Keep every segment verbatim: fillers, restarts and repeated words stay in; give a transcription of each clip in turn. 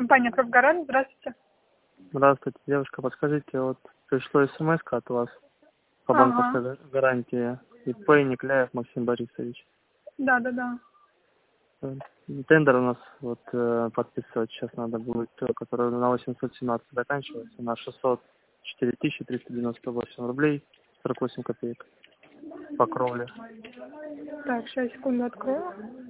компания «Кровгород». Здравствуйте. Здравствуйте, девушка. Подскажите, вот пришло смс от вас по Ага. банковской гарантии. ИП Никляев Максим Борисович. Да, да, да. Э, Тендер у нас вот э, подписывать сейчас надо будет, э, который на восемьсот семнадцать заканчивается, на шестьсот четыре тысячи триста девяносто восемь рублей сорок восемь копеек по кровле. Так, сейчас, секунду, открою.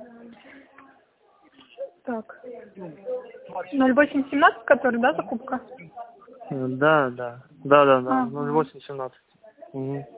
Так. ноль восемь семнадцать, который, да, закупка? Э, Да, да, да, да, да, Ага. ноль восемь семнадцать. Угу.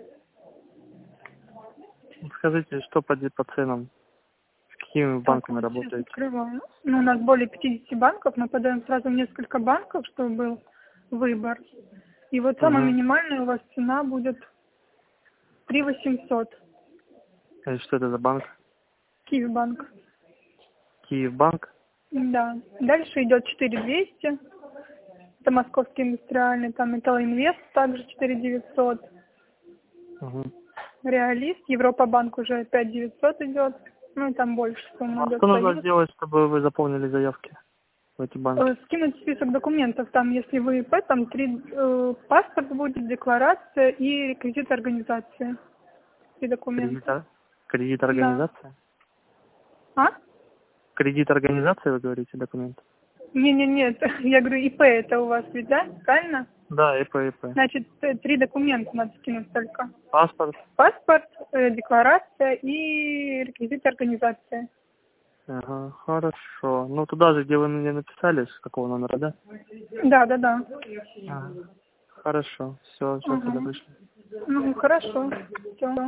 Скажите, что по, по ценам? С какими Так, банками вот сейчас работаете? открываю. Ну, у нас более пятидесяти банков. Мы подаем сразу в несколько банков, чтобы был выбор. И вот самая Угу. минимальная у вас цена будет три восемьсот. И что это за банк? Киевбанк. Киевбанк? Да. Дальше идет четыре двести. Это Московский индустриальный, там Металлоинвест также четыре девятьсот. Угу. Реалист, Европа-банк уже пять девятьсот идет. Ну и там больше сумма А идет. что нужно Союз. сделать, чтобы вы заполнили заявки в эти банки? Э, Скинуть список документов, там, если вы ИП, там три, э, паспорт будет, декларация и реквизиты организации. Три Кредит, документа. а? Кредит Да. организация? А? Кредит организации, вы говорите, документ? Не, не, нет, я говорю, ИП это у вас ведь, да? Правильно? Да, ИП, ИП. Значит, э, три документа надо скинуть только. Паспорт? Паспорт, э, декларация и реквизиты организации. Ага, хорошо. Ну, туда же, где вы мне написали, с какого номера, да? Да, да, да. Ага. Хорошо, все, сейчас туда Ага. пришли. Ну, хорошо. Все.